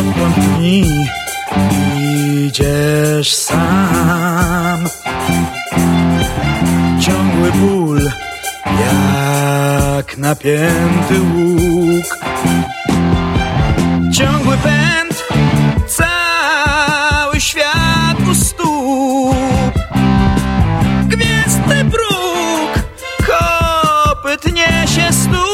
odkąd dni idziesz sam. Ciągły ból jak napięty łuk, ciągły pęd, cały świat u stóp. Gwiezdny próg, kopyt niesie stóp.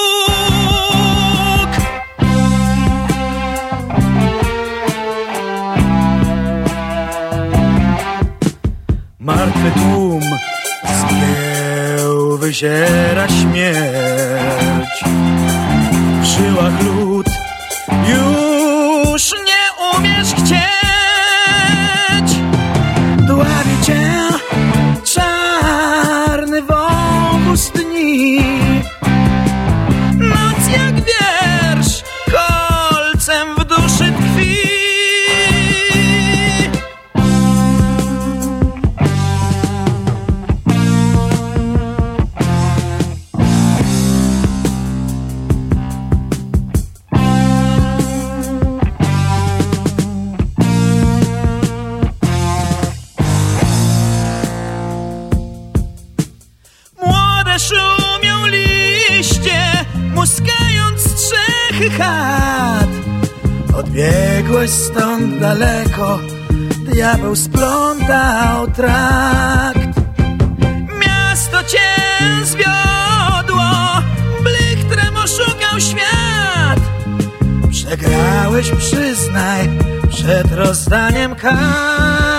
Martwy tłum zgieł wyziera śmierć. W żyłach lód, już nie umiesz chcieć. Dławi cię czarny wąwóz dni. Noc jak wiersz, kolcem w duszy tkwi. Szumią liście, muskając strzechy chat. Odbiegłeś stąd daleko, diabeł splątał trakt. Miasto cię zwiodło, blichtrem oszukał świat. Przegrałeś, przyznaj, przed rozdaniem kart.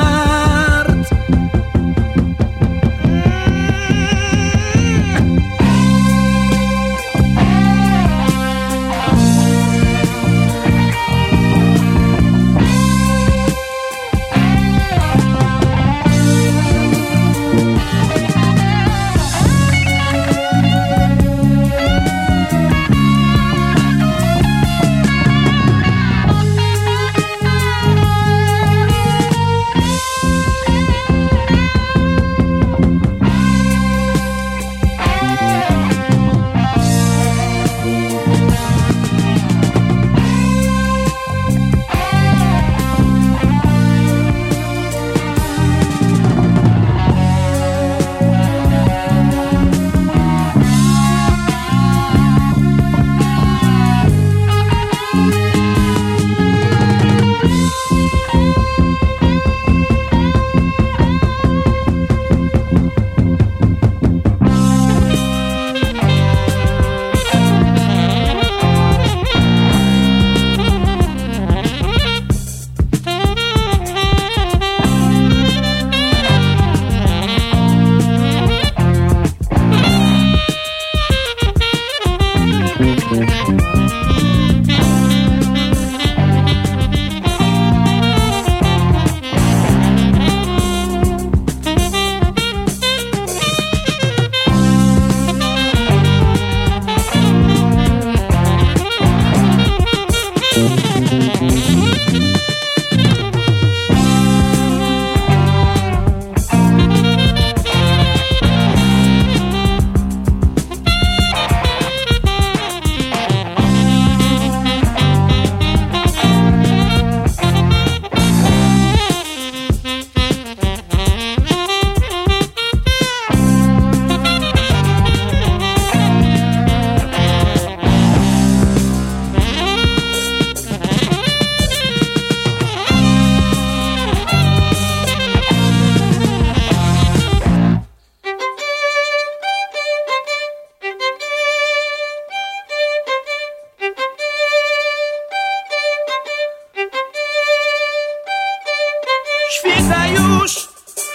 Świta już,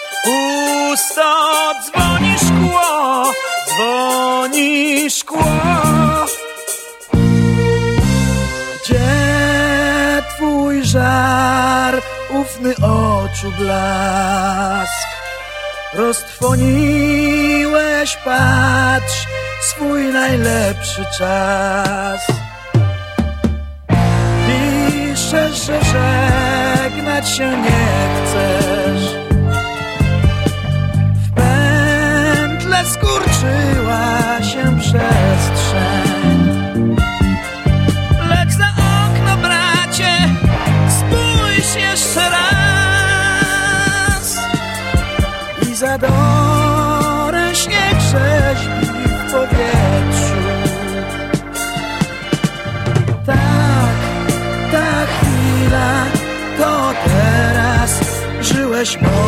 pusto, dzwoni szkło, dzwoni szkło. Gdzie twój żar, ufny oczu blask? Roztrwoniłeś, patrz, swój najlepszy czas. Piszesz, że żegnać się nie chcesz. W pętle skurczyła się przestrzeń. Lecz za okno, bracie, zadorę śnieg rzeźbi w powietrzu. Ta chwila to teraz. Żyłeś